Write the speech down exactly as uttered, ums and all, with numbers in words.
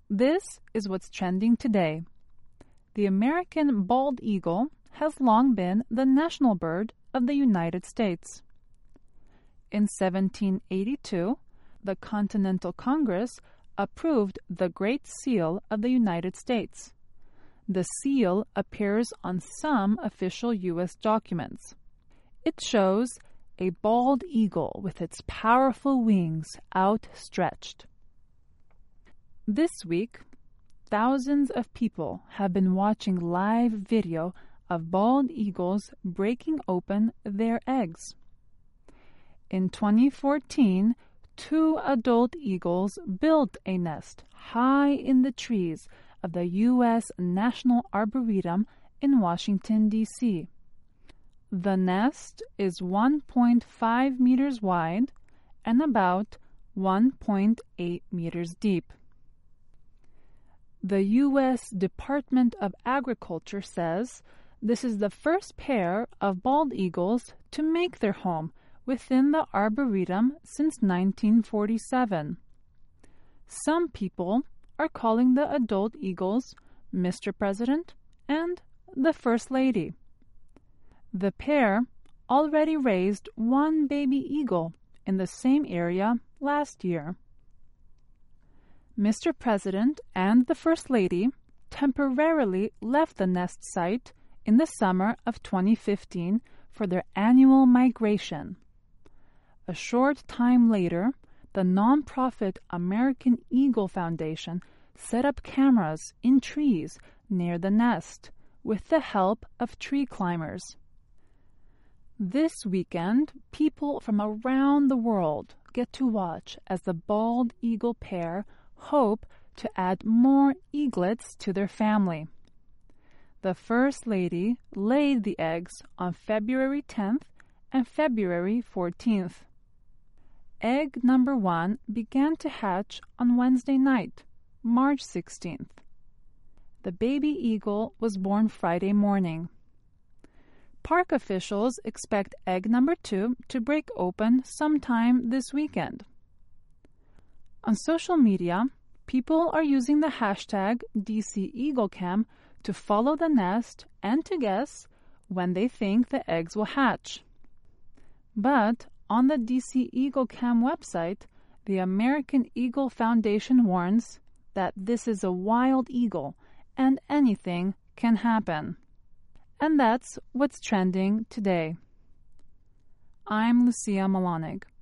This is what's trending today. The American bald eagle has long been the national bird of the United States. In seventeen eighty-two, the Continental Congress approved the Great Seal of the United States. The seal appears on some official U S documents. It shows a bald eagle with its powerful wings outstretched. This week, thousands of people have been watching live video of bald eagles breaking open their eggs. In twenty fourteen, two adult eagles built a nest high in the trees of the U S National Arboretum in Washington, D C The nest is one point five meters wide and about one point eight meters deep. The U S Department of Agriculture says this is the first pair of bald eagles to make their home within the Arboretum since nineteen forty-seven. Some people are calling the adult eagles Mister President and the First Lady. The pair already raised one baby eagle in the same area last year. Mister President and the First Lady temporarily left the nest site in the summer of twenty fifteen for their annual migration. A short time later, the nonprofit American Eagle Foundation set up cameras in trees near the nest with the help of tree climbers. This weekend, people from around the world get to watch as the bald eagle pair hope to add more eaglets to their family. The First Lady laid the eggs on February tenth and February fourteenth. Egg number one began to hatch on Wednesday night, March sixteenth. The baby eagle was born Friday morning. Park officials expect egg number two to break open sometime this weekend. On social media, people are using the hashtag D C EagleCam to follow the nest and to guess when they think the eggs will hatch. But on the D C EagleCam website, the American Eagle Foundation warns that this is a wild eagle and anything can happen. And that's what's trending today. I'm Lucia Malonig.